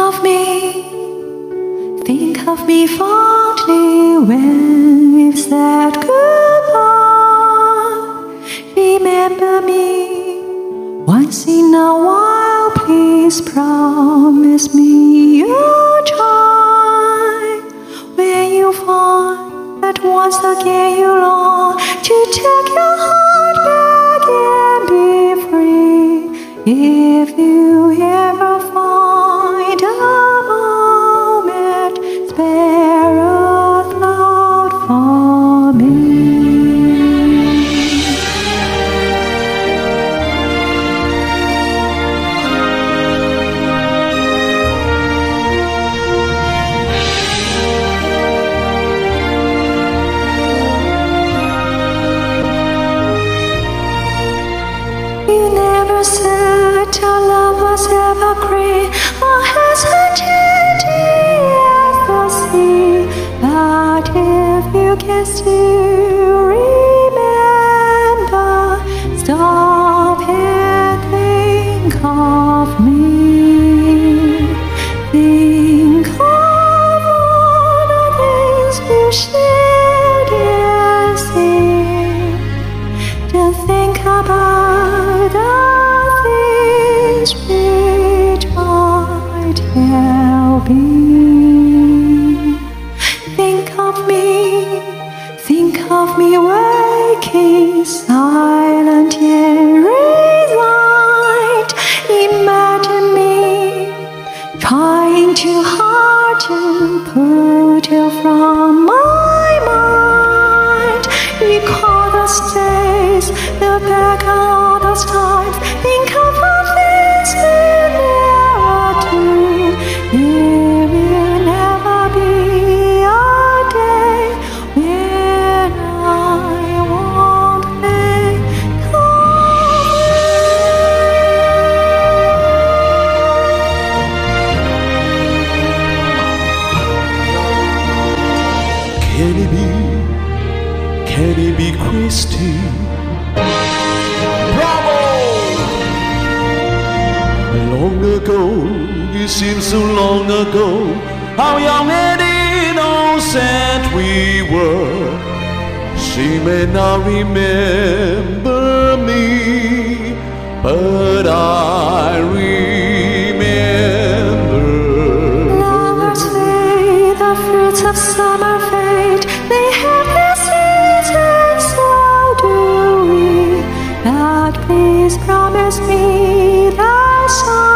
think of me fondly when we've said goodbye. Remember me once in a while, please promise me you'll try. When you find that once again you long to take your heart back and be free, if you ever find a moment, spare a thought for me. You never said our love was evergreen or hesitating as the sea. But if you can still remember, stop and think of me. Think of all the things we shared and seen. Just think about the things which might help me. Think of me waking silent and resigned. Imagine me trying too hard to put you from my mind. Recall those days, look back on those times. Think of the things we never do. There will never be a day when I won't think of you. Can it be Christy? Bravo! Long ago, it seems so long ago, how young and innocent we were. She may not remember me, but I remember. Lovers say the fruits of summer fade, they have their seasons, so do we. But please promise me that